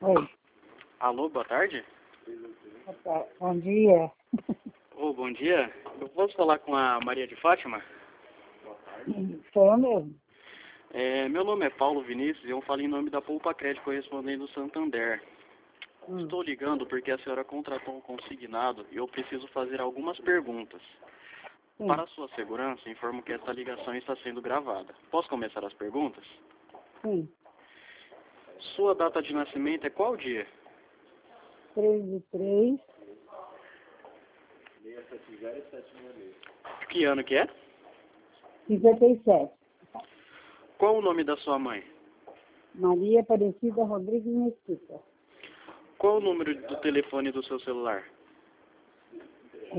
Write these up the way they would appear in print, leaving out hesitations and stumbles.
Oi. Alô, boa tarde. Bom dia. Bom dia. Eu posso falar com a Maria de Fátima? Sou eu mesmo. Meu nome é Paulo Vinícius e eu falo em nome da Poupa Crédito correspondente do Santander. Estou ligando porque a senhora contratou um consignado e eu preciso fazer algumas perguntas. Para a sua segurança, informo que esta ligação está sendo gravada. Posso começar as perguntas? Sim. Sua data de nascimento é qual dia? 3/3. Que ano que é? 57. Qual o nome da sua mãe? Maria Aparecida Rodrigues Mesquita. Qual o número do telefone do seu celular? É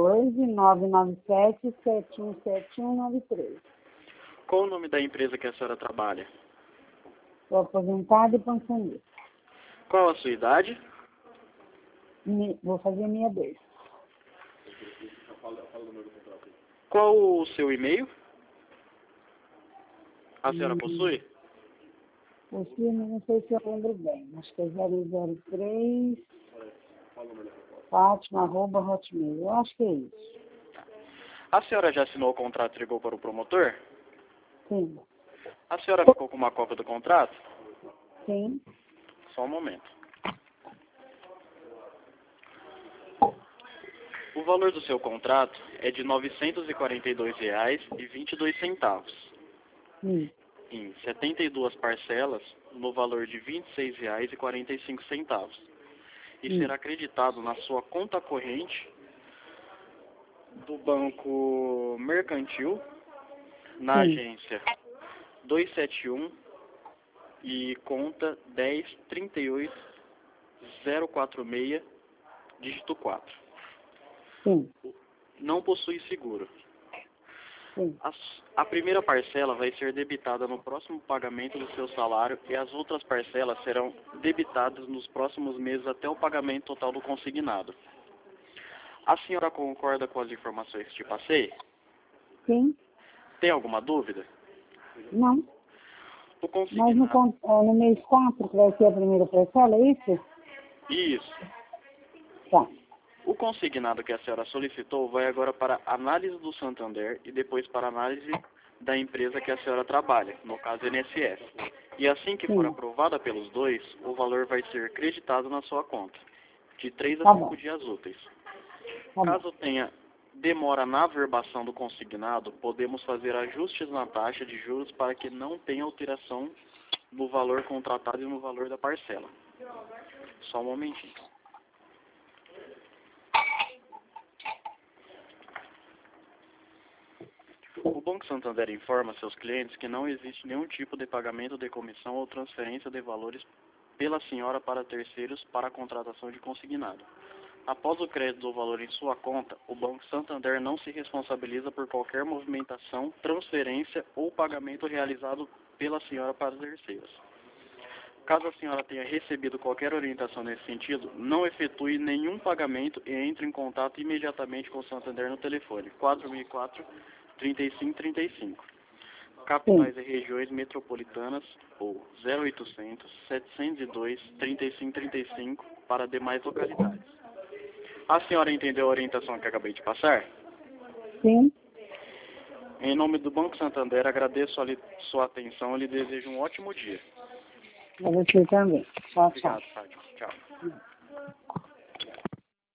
14-997-717193. Qual o nome da empresa que a senhora trabalha? Sou aposentada e pensionista. Qual a sua idade? Vou fazer 62. Qual o seu e-mail? A senhora possui? Possui, mas não sei se eu lembro bem. Acho que é 003 Fátima@hotmail. Eu acho que é isso. A senhora já assinou o contrato e ligou para o promotor? Sim. A senhora ficou com uma cópia do contrato? Sim. Só um momento. O valor do seu contrato é de R$ 942,22, em 72 parcelas, no valor de R$ 26,45, e será acreditado na sua conta corrente do Banco Mercantil, na agência 271 e conta 1038046, dígito 4. Sim. Não possui seguro. Sim. A primeira parcela vai ser debitada no próximo pagamento do seu salário e as outras parcelas serão debitadas nos próximos meses até o pagamento total do consignado. A senhora concorda com as informações que te passei? Sim. Tem alguma dúvida? Não. O Mas consignado... no mês 4, que vai ser a primeira parcela, é isso? Isso. Tá. O consignado que a senhora solicitou vai agora para análise do Santander e depois para análise da empresa que a senhora trabalha, no caso INSS. E assim que for aprovada pelos dois, o valor vai ser creditado na sua conta, de 3 a 5 dias úteis. Caso tenha demora na averbação do consignado, podemos fazer ajustes na taxa de juros para que não tenha alteração no valor contratado e no valor da parcela. Só um momentinho. O Banco Santander informa seus clientes que não existe nenhum tipo de pagamento de comissão ou transferência de valores pela senhora para terceiros para a contratação de consignado. Após o crédito do valor em sua conta, o Banco Santander não se responsabiliza por qualquer movimentação, transferência ou pagamento realizado pela senhora para terceiros. Caso a senhora tenha recebido qualquer orientação nesse sentido, não efetue nenhum pagamento e entre em contato imediatamente com o Santander no telefone 4004-3535. Capitais e regiões metropolitanas ou 0800-702-3535 para demais localidades. A senhora entendeu a orientação que acabei de passar? Sim. Em nome do Banco Santander, agradeço sua atenção e lhe desejo um ótimo dia. Para você também. Tchau, tchau. Obrigado, Fátima. Tchau.